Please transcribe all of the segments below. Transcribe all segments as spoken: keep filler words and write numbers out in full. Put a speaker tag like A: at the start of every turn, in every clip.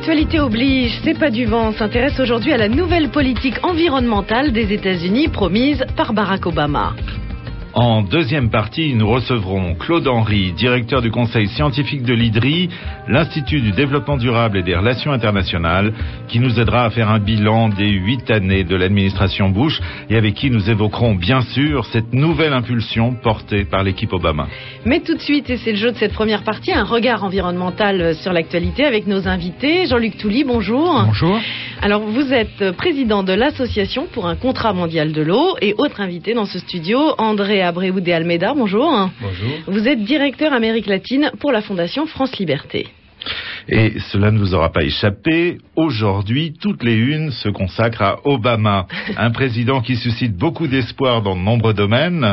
A: L'actualité oblige, c'est pas du vent, s'intéresse aujourd'hui à la nouvelle politique environnementale des États-Unis promise par Barack Obama.
B: En deuxième partie, nous recevrons Claude Henry, directeur du conseil scientifique de l'I D R I, l'Institut du développement durable et des relations internationales, qui nous aidera à faire un bilan des huit années de l'administration Bush et avec qui nous évoquerons bien sûr cette nouvelle impulsion portée par l'équipe Obama.
A: Mais tout de suite, et c'est le jeu de cette première partie, un regard environnemental sur l'actualité avec nos invités. Jean-Luc Touly, bonjour.
C: Bonjour.
A: Alors, vous êtes président de l'Association pour un contrat mondial de l'eau et autre invité dans ce studio, André Abreu de Almeida, bonjour.
C: Bonjour.
A: Vous êtes directeur Amérique latine pour la Fondation France Liberté.
B: Et cela ne vous aura pas échappé, aujourd'hui, toutes les unes se consacrent à Obama, un président qui suscite beaucoup d'espoir dans de nombreux domaines.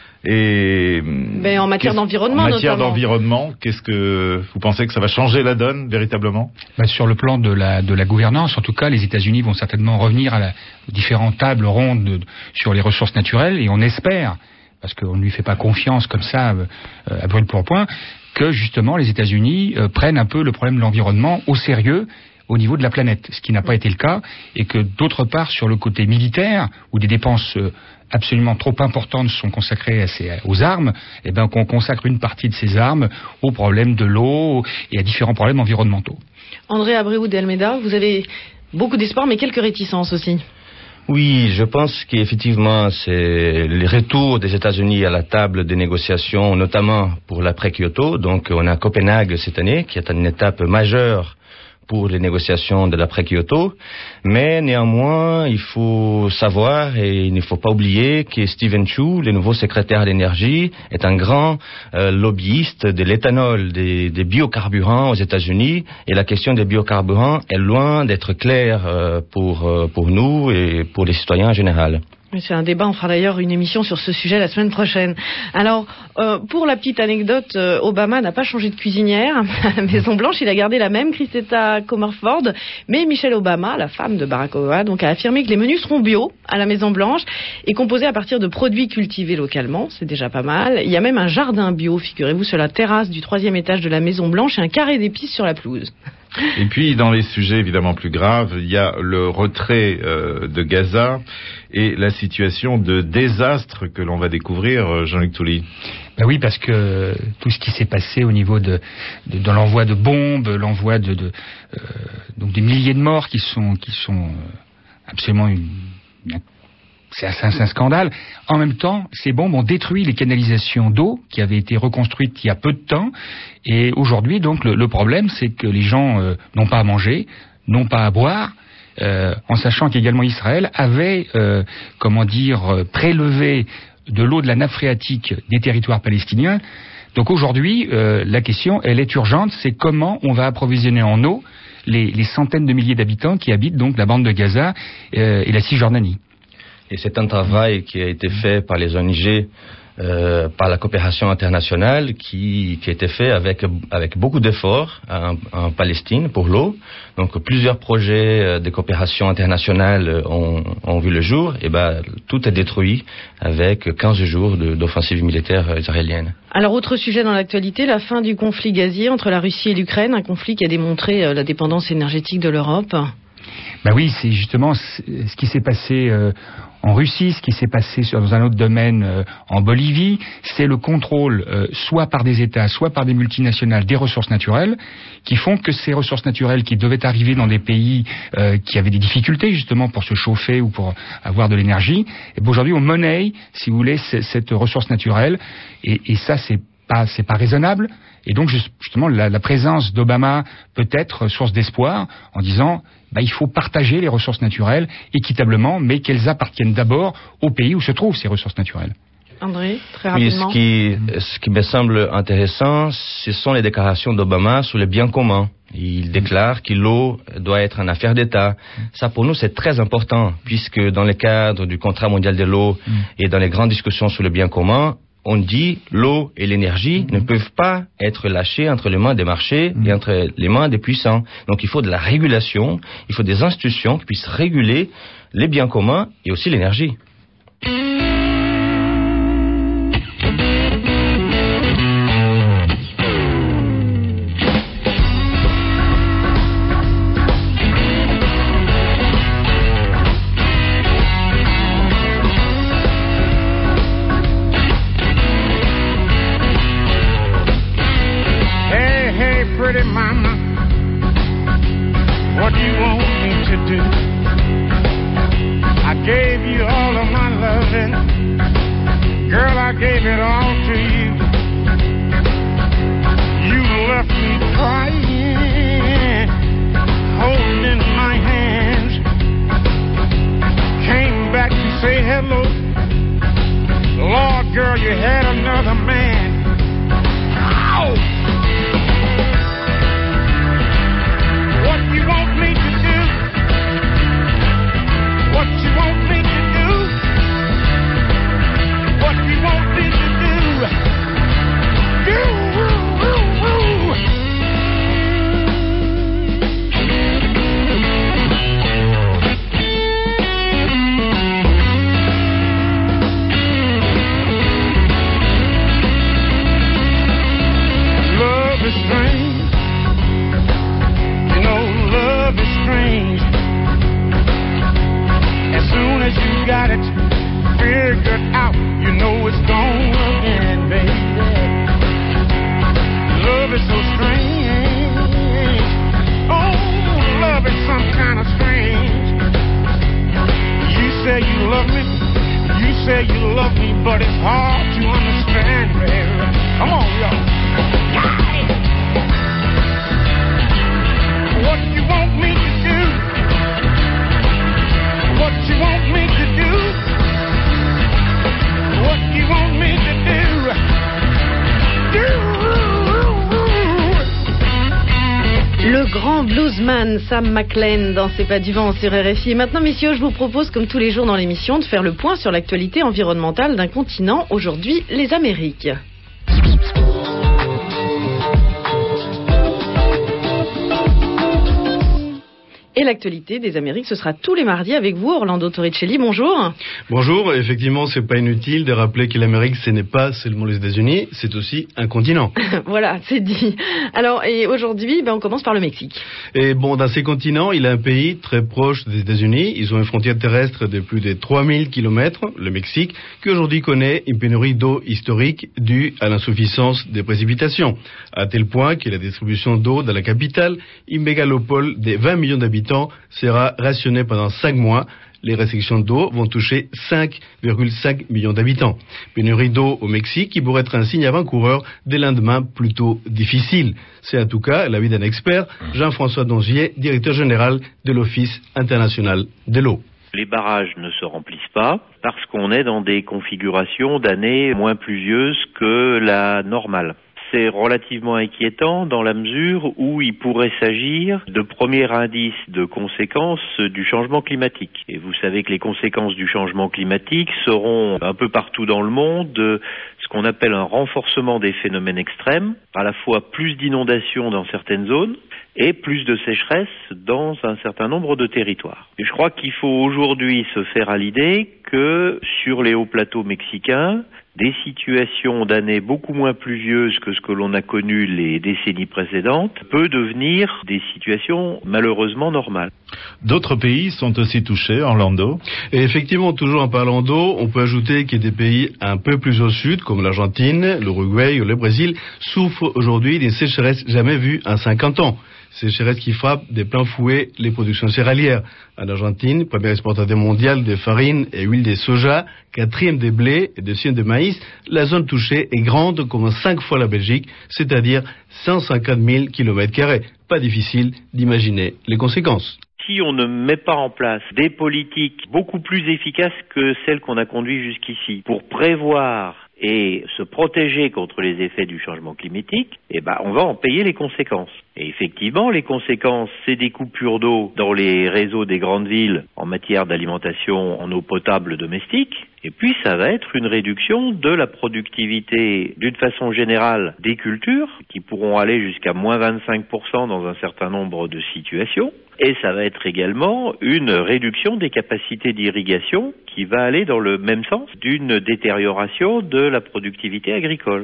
B: Et
A: ben, en matière d'environnement,
B: en matière
A: notamment.
B: d'environnement, qu'est-ce que vous pensez que ça va changer la donne véritablement?
C: Ben, sur le plan de la de la gouvernance, en tout cas, les États-Unis vont certainement revenir à la, aux différentes tables rondes de, sur les ressources naturelles, et on espère, parce qu'on ne lui fait pas confiance comme ça euh, à brûle pour point, que justement les États-Unis euh, prennent un peu le problème de l'environnement au sérieux au niveau de la planète, ce qui n'a pas été le cas, et que d'autre part sur le côté militaire, où des dépenses euh, absolument trop importantes sont consacrées à ces, aux armes, et ben qu'on consacre une partie de ces armes aux problèmes de l'eau et à différents problèmes environnementaux.
A: André Abreu de Almeida, vous avez beaucoup d'espoir, mais quelques réticences aussi.
D: Oui, je pense qu'effectivement, c'est le retour des États-Unis à la table des négociations, notamment pour l'après-Kyoto. Donc, on a Copenhague cette année, qui est une étape majeure pour les négociations de l'après-Kyoto. Mais néanmoins, il faut savoir et il ne faut pas oublier que Steven Chu, le nouveau secrétaire à l'énergie, est un grand euh, lobbyiste de l'éthanol, des, des biocarburants aux États-Unis. Et la question des biocarburants est loin d'être claire euh, pour, euh, pour nous et pour les citoyens en général.
A: C'est un débat, on fera d'ailleurs une émission sur ce sujet la semaine prochaine. Alors, euh, pour la petite anecdote, euh, Obama n'a pas changé de cuisinière à la Maison-Blanche, il a gardé la même, Christetta Comerford, mais Michelle Obama, la femme de Barack Obama, donc, a affirmé que les menus seront bio à la Maison-Blanche et composés à partir de produits cultivés localement, c'est déjà pas mal. Il y a même un jardin bio, figurez-vous, sur la terrasse du troisième étage de la Maison-Blanche et un carré d'épices sur la pelouse.
B: Et puis, dans les sujets évidemment plus graves, il y a le retrait euh, de Gaza et la situation de désastre que l'on va découvrir, Jean-Luc Touly.
C: Ben oui, parce que tout ce qui s'est passé au niveau de, de, de l'envoi de bombes, l'envoi de, de euh, donc des milliers de morts qui sont qui sont absolument une, une C'est un, c'est un scandale. En même temps, ces bombes ont détruit les canalisations d'eau qui avaient été reconstruites il y a peu de temps. Et aujourd'hui, donc, le, le problème, c'est que les gens euh, n'ont pas à manger, n'ont pas à boire, euh, en sachant qu'également Israël avait, euh, comment dire, euh, prélevé de l'eau de la nappe phréatique des territoires palestiniens. Donc aujourd'hui, euh, la question, elle est urgente, c'est comment on va approvisionner en eau les, les centaines de milliers d'habitants qui habitent donc la bande de Gaza euh, et la Cisjordanie.
D: Et c'est un travail qui a été fait par les O N G, euh, par la coopération internationale, qui, qui a été fait avec, avec beaucoup d'efforts en, en Palestine pour l'eau. Donc plusieurs projets de coopération internationale ont, ont vu le jour. Et ben tout est détruit avec quinze jours de, d'offensive militaire israélienne.
A: Alors, autre sujet dans l'actualité, la fin du conflit gazier entre la Russie et l'Ukraine, un conflit qui a démontré la dépendance énergétique de l'Europe.
C: Ben oui, c'est justement ce qui s'est passé euh, en Russie, ce qui s'est passé sur, dans un autre domaine euh, en Bolivie, c'est le contrôle euh, soit par des États, soit par des multinationales des ressources naturelles, qui font que ces ressources naturelles qui devaient arriver dans des pays euh, qui avaient des difficultés justement pour se chauffer ou pour avoir de l'énergie, et ben aujourd'hui on monnaie, si vous voulez, cette ressource naturelle, et, et ça c'est pas c'est pas raisonnable. Et donc justement la, la présence d'Obama peut être source d'espoir en disant bah, il faut partager les ressources naturelles équitablement, mais qu'elles appartiennent d'abord au pays où se trouvent ces ressources naturelles.
A: André, très rapidement.
D: Oui, ce qui, ce qui me semble intéressant, ce sont les déclarations d'Obama sur les biens communs. Il déclare que l'eau doit être une affaire d'État. Ça, pour nous, c'est très important, puisque dans le cadre du contrat mondial de l'eau mm. et dans les grandes discussions sur le bien commun, on dit l'eau et l'énergie mmh. ne peuvent pas être lâchées entre les mains des marchés mmh. et entre les mains des puissants. Donc il faut de la régulation, il faut des institutions qui puissent réguler les biens communs et aussi l'énergie.
E: I gave it all to you. You left me crying, holding my hands. Came back to say hello. Lord, girl, you had another man. Ow! What you want me to do? What you want me to do? What you want me to do? Do! Got it figured out, you know it's gonna end, baby. Love is so strange. Oh, love is some kind of strange. You say you love me, you say you love me, but it's hard to understand, baby. Come on, y'all. What you want me to do? What you want me to do? What you want me to do? Do.
A: Le grand bluesman Sam McLean dans C'est pas du vent sur R F I. Et maintenant, messieurs, je vous propose, comme tous les jours dans l'émission, de faire le point sur l'actualité environnementale d'un continent, aujourd'hui les Amériques. Et l'actualité des Amériques, ce sera tous les mardis avec vous, Orlando Torricelli. Bonjour.
F: Bonjour. Effectivement, c'est pas inutile de rappeler que l'Amérique, ce n'est pas seulement les États-Unis, c'est aussi un continent.
A: Voilà, c'est dit. Alors, et aujourd'hui, ben, on commence par le Mexique.
F: Et bon, dans ces continents, il y a un pays très proche des États-Unis. Ils ont une frontière terrestre de plus de trois mille kilomètres, le Mexique, qui aujourd'hui connaît une pénurie d'eau historique due à l'insuffisance des précipitations, à tel point que la distribution d'eau dans la capitale, une mégalopole de vingt millions d'habitants, sera rationnée pendant cinq mois. Les restrictions d'eau vont toucher cinq virgule cinq millions d'habitants. Pénurie d'eau au Mexique qui pourrait être un signe avant-coureur des lendemains plutôt difficiles. C'est en tout cas l'avis d'un expert, Jean-François Donzier, directeur général de l'Office international de l'eau.
G: Les barrages ne se remplissent pas parce qu'on est dans des configurations d'années moins pluvieuses que la normale. C'est relativement inquiétant dans la mesure où il pourrait s'agir de premiers indices de conséquences du changement climatique. Et vous savez que les conséquences du changement climatique seront un peu partout dans le monde ce qu'on appelle un renforcement des phénomènes extrêmes, à la fois plus d'inondations dans certaines zones et plus de sécheresse dans un certain nombre de territoires. Et je crois qu'il faut aujourd'hui se faire à l'idée que sur les hauts plateaux mexicains, des situations d'années beaucoup moins pluvieuses que ce que l'on a connu les décennies précédentes peut devenir des situations malheureusement normales.
B: D'autres pays sont aussi touchés, Orlando.
F: Et effectivement, toujours en parlant d'eau, on peut ajouter que des pays un peu plus au sud, comme l'Argentine, l'Uruguay ou le Brésil, souffrent aujourd'hui d'une sécheresse jamais vue en cinquante ans. Sécheresse qui frappe de plein fouet les productions céréalières. En Argentine, premier exportateur mondial de farine et huile de soja, quatrième des blés et deuxième de maïs, la zone touchée est grande comme cinq fois la Belgique, c'est-à-dire cent cinquante mille kilomètres carrés. Pas difficile d'imaginer les conséquences.
G: Si on ne met pas en place des politiques beaucoup plus efficaces que celles qu'on a conduites jusqu'ici pour prévoir et se protéger contre les effets du changement climatique, eh ben, on va en payer les conséquences. Et effectivement, les conséquences, c'est des coupures d'eau dans les réseaux des grandes villes en matière d'alimentation en eau potable domestique. Et puis, ça va être une réduction de la productivité, d'une façon générale, des cultures, qui pourront aller jusqu'à moins vingt-cinq pour cent dans un certain nombre de situations. Et ça va être également une réduction des capacités d'irrigation qui va aller dans le même sens d'une détérioration de la productivité agricole.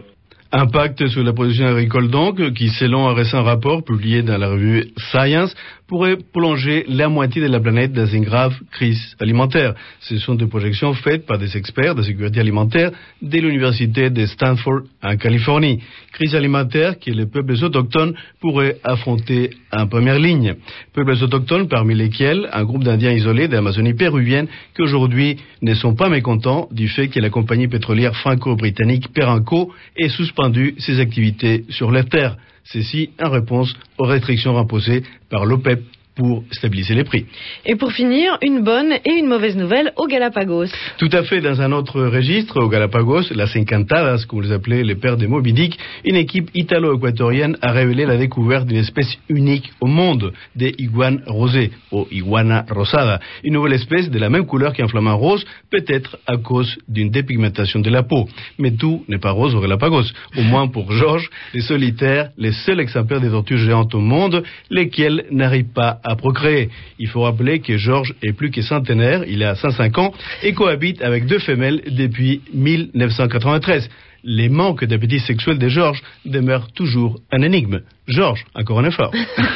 F: Impact sur la production agricole donc, qui selon un récent rapport publié dans la revue Science, pourrait plonger la moitié de la planète dans une grave crise alimentaire. Ce sont des projections faites par des experts de sécurité alimentaire de l'université de Stanford en Californie. Crise alimentaire que les peuples autochtones pourraient affronter en première ligne. Peuples autochtones parmi lesquels un groupe d'Indiens isolés de l'Amazonie péruvienne qui aujourd'hui ne sont pas mécontents du fait que la compagnie pétrolière franco-britannique Perenco ait suspendu ses activités sur leur terre. Ceci en réponse aux restrictions imposées par l'OPEP pour stabiliser les prix.
A: Et pour finir, une bonne et une mauvaise nouvelle aux Galapagos.
F: Tout à fait, dans un autre registre, aux Galapagos, las Encantadas, comme vous les appelez les pères des Moby Dick, une équipe italo-équatorienne a révélé la découverte d'une espèce unique au monde, des iguanes rosées, ou iguana rosada, une nouvelle espèce de la même couleur qu'un flamant rose, peut-être à cause d'une dépigmentation de la peau. Mais tout n'est pas rose aux Galapagos, au moins pour Georges, les solitaires, les seuls exemplaires des tortues géantes au monde, lesquels n'arrivent pas à à procréer. Il faut rappeler que Georges est plus que centenaire, il a cent cinq ans et cohabite avec deux femelles depuis mille neuf cent quatre-vingt-treize. Les manques d'appétit sexuel de Georges demeurent toujours un énigme. Georges, encore un effort.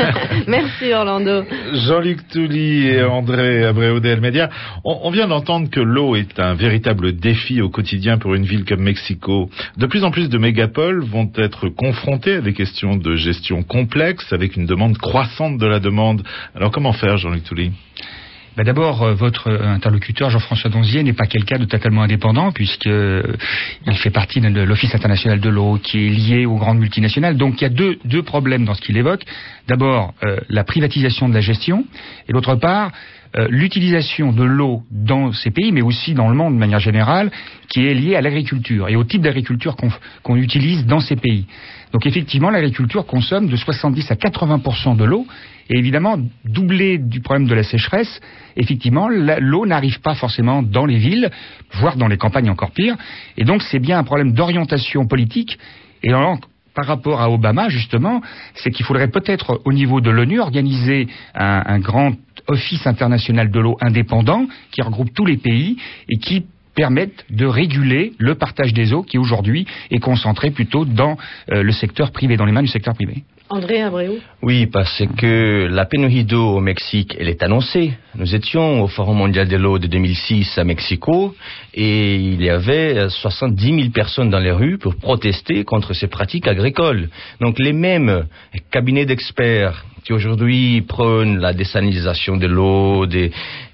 A: Merci Orlando.
B: Jean-Luc Touly et André Abreu de Almedia, on, on vient d'entendre que l'eau est un véritable défi au quotidien pour une ville comme Mexico. De plus en plus de mégapoles vont être confrontées à des questions de gestion complexes avec une demande croissante de la demande. Alors comment faire, Jean-Luc Touly ?
C: Ben d'abord, euh, votre interlocuteur Jean-François Donzier n'est pas quelqu'un de totalement indépendant puisque euh, il fait partie de l'Office international de l'eau qui est lié aux grandes multinationales. Donc il y a deux, deux problèmes dans ce qu'il évoque. D'abord, euh, la privatisation de la gestion et d'autre part, euh, l'utilisation de l'eau dans ces pays, mais aussi dans le monde de manière générale, qui est liée à l'agriculture et au type d'agriculture qu'on, qu'on utilise dans ces pays. Donc effectivement, l'agriculture consomme de soixante-dix à quatre-vingts pour cent de l'eau. Et évidemment, doublé du problème de la sécheresse, effectivement, la, l'eau n'arrive pas forcément dans les villes, voire dans les campagnes encore pire. Et donc, c'est bien un problème d'orientation politique. Et alors, par rapport à Obama, justement, c'est qu'il faudrait peut-être, au niveau de l'ONU, organiser un, un grand office international de l'eau indépendant qui regroupe tous les pays et qui permettent de réguler le partage des eaux qui, aujourd'hui, est concentré plutôt dans euh, le secteur privé, dans les mains du secteur privé.
A: André Abreu.
D: Oui, parce que la pénurie d'eau au Mexique, elle est annoncée. Nous étions au Forum mondial de l'eau de deux mille six à Mexico et il y avait soixante-dix mille personnes dans les rues pour protester contre ces pratiques agricoles. Donc les mêmes cabinets d'experts qui aujourd'hui prônent la désalinisation de l'eau, des,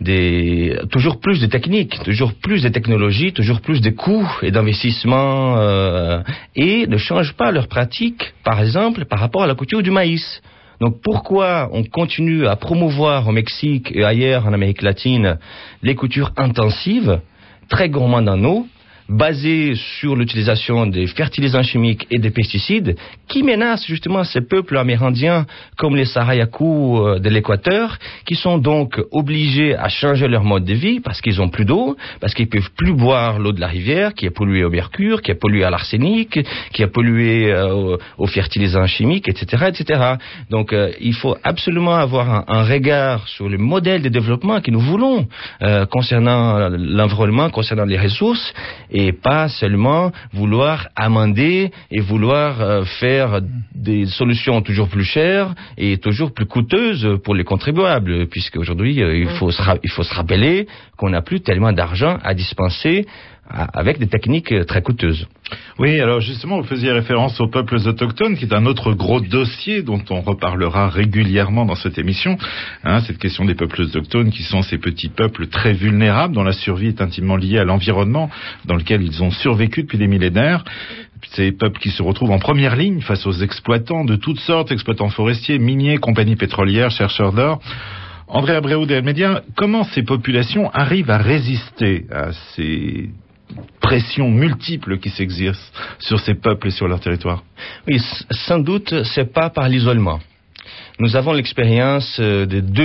D: des, toujours plus de techniques, toujours plus de technologies, toujours plus de coûts et d'investissements, euh, et ne changent pas leurs pratiques, par exemple, par rapport à la culture du maïs. Donc pourquoi on continue à promouvoir au Mexique et ailleurs en Amérique latine les cultures intensives, très gourmandes en eau, basées sur l'utilisation des fertilisants chimiques et des pesticides, qui menacent justement ces peuples amérindiens comme les Sarayaku de l'Équateur, qui sont donc obligés à changer leur mode de vie parce qu'ils ont plus d'eau, parce qu'ils peuvent plus boire l'eau de la rivière qui est polluée au mercure, qui est polluée à l'arsenic, qui est polluée euh, aux fertilisants chimiques, et cetera, et cetera. Donc euh, il faut absolument avoir un, un regard sur le modèle de développement que nous voulons euh, concernant l'environnement, concernant les ressources, et pas seulement vouloir amender et vouloir euh, faire des solutions toujours plus chères et toujours plus coûteuses pour les contribuables, puisque aujourd'hui euh, il faut se ra- il faut se rappeler qu'on n'a plus tellement d'argent à dispenser avec des techniques très coûteuses.
B: Oui, alors justement, vous faisiez référence aux peuples autochtones, qui est un autre gros dossier dont on reparlera régulièrement dans cette émission. Hein, cette question des peuples autochtones, qui sont ces petits peuples très vulnérables, dont la survie est intimement liée à l'environnement dans lequel ils ont survécu depuis des millénaires. Ces peuples qui se retrouvent en première ligne face aux exploitants de toutes sortes, exploitants forestiers, miniers, compagnies pétrolières, chercheurs d'or. André Abreu de Almedia, comment ces populations arrivent à résister à ces pressions multiples qui s'exercent sur ces peuples et sur leur territoire?
D: Oui, sans doute, c'est pas par l'isolement. Nous avons l'expérience de deux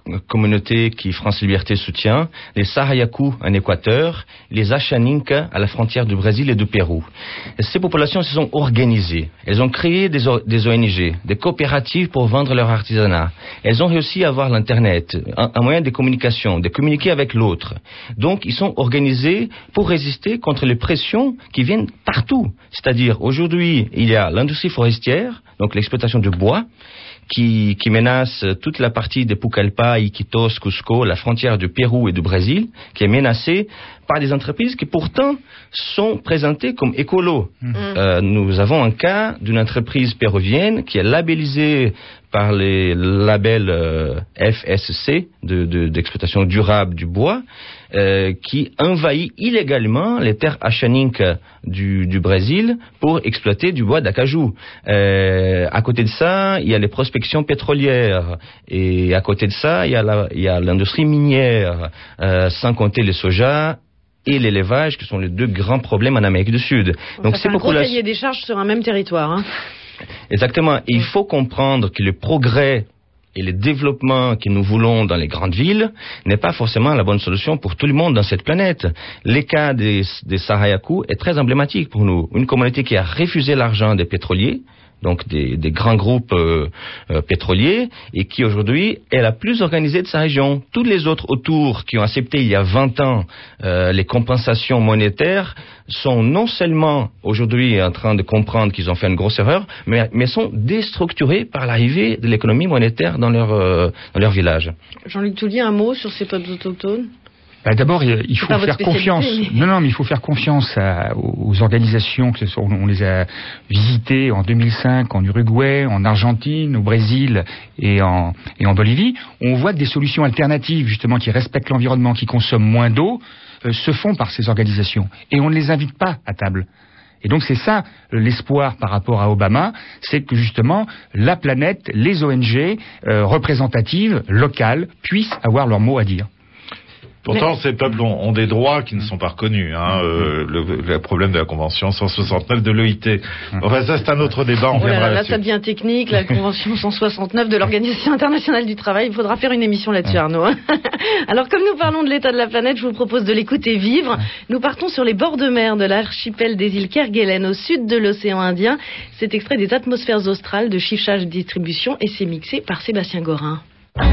D: communautés qui France Liberté soutient, les Sarayaku en Équateur, les Achaninka à la frontière du Brésil et du Pérou. Et ces populations se sont organisées. Elles ont créé des, o- des O N G, des coopératives pour vendre leur artisanat. Elles ont réussi à avoir l'Internet, un, un moyen de communication, de communiquer avec l'autre. Donc, ils sont organisés pour résister contre les pressions qui viennent partout. C'est-à-dire, aujourd'hui, il y a l'industrie forestière, donc l'exploitation du bois, qui, qui menace toute la partie de Pucallpa, Iquitos, Cusco, la frontière du Pérou et du Brésil, qui est menacée par des entreprises qui pourtant sont présentées comme écolos. Mmh. Euh, nous avons un cas d'une entreprise péruvienne qui est labellisée par les labels euh, F S C, de, de, d'exploitation durable du bois, euh, qui envahit illégalement les terres achaninka du, du Brésil pour exploiter du bois d'acajou. Euh, à côté de ça, il y a les prospections pétrolières, et à côté de ça, il y a, la, il y a l'industrie minière, euh, sans compter le soja et l'élevage, qui sont les deux grands problèmes en Amérique du Sud.
A: Donc, ça fait un gros cahier des charges sur un même territoire. Hein.
D: Exactement. Et il faut comprendre que le progrès et le développement que nous voulons dans les grandes villes n'est pas forcément la bonne solution pour tout le monde dans cette planète. Le cas des, des Sarayaku est très emblématique pour nous. Une communauté qui a refusé l'argent des pétroliers, donc des, des grands groupes euh, euh, pétroliers, et qui aujourd'hui est la plus organisée de sa région. Tous les autres autour qui ont accepté il y a vingt ans euh, les compensations monétaires sont non seulement aujourd'hui en train de comprendre qu'ils ont fait une grosse erreur, mais, mais sont déstructurés par l'arrivée de l'économie monétaire dans leur, euh, dans leur village.
A: Jean-Luc Toulier, un mot sur ces peuples autochtones ?
C: Bah d'abord, il faut faire confiance. Mais... Non, non, mais il faut faire confiance à, aux organisations. Que ce soit, on les a visitées en deux mille cinq en Uruguay, en Argentine, au Brésil et en, et en Bolivie. On voit que des solutions alternatives, justement, qui respectent l'environnement, qui consomment moins d'eau, euh, se font par ces organisations. Et on ne les invite pas à table. Et donc c'est ça l'espoir par rapport à Obama, c'est que justement la planète, les O N G euh, représentatives, locales, puissent avoir leur mot à dire.
B: Pourtant,
A: Mais...
B: ces peuples ont, ont des droits qui ne sont pas reconnus. Hein, euh, le, le problème de la Convention cent soixante-neuf de l'O I T. Enfin, ça, c'est un autre débat, on
A: oh là
B: viendra
A: là,
B: là-dessus.
A: Là, ça devient technique, la Convention cent soixante-neuf de l'Organisation internationale du travail. Il faudra faire une émission là-dessus, Arnaud. Alors, comme nous parlons de l'état de la planète, je vous propose de l'écouter vivre. Nous partons sur les bords de mer de l'archipel des îles Kerguelen, au sud de l'océan Indien. C'est extrait des atmosphères australes de Chiffage Distribution et c'est mixé par Sébastien Gorin.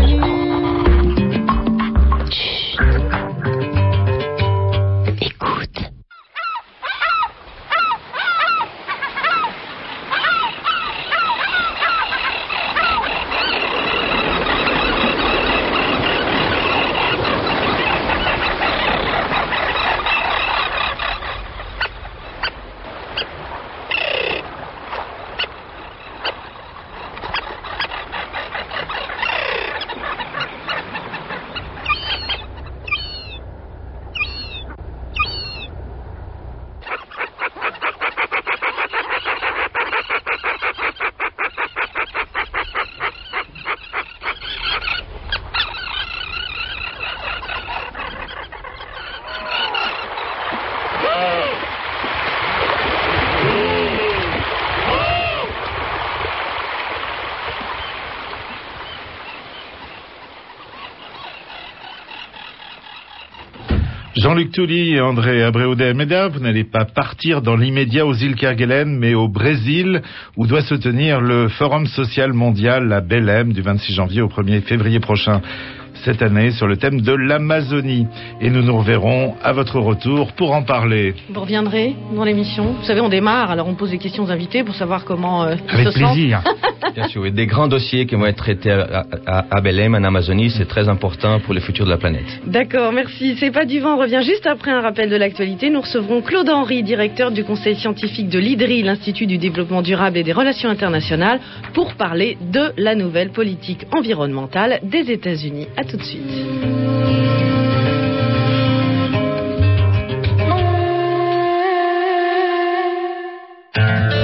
B: Jean-Luc Toulier et André Abreu de Almeida, vous n'allez pas partir dans l'immédiat aux îles Kerguelen, mais au Brésil, où doit se tenir le Forum social mondial, la Belém, du vingt-six janvier au premier février prochain. Cette année, sur le thème de l'Amazonie. Et nous nous reverrons à votre retour pour en parler.
A: Vous reviendrez dans l'émission. Vous savez, on démarre, alors on pose des questions aux invités pour savoir comment euh, ils
C: Avec
A: se
C: plaisir.
A: sentent.
D: Bien sûr, et des grands dossiers qui vont être traités à, à, à Belém, en Amazonie, c'est très important pour le futur de la planète.
A: D'accord, merci. C'est pas du vent, on revient juste après un rappel de l'actualité. Nous recevrons Claude Henry, directeur du conseil scientifique de l'I D R I, l'Institut du développement durable et des relations internationales, pour parler de la nouvelle politique environnementale des États-Unis. À tout de suite.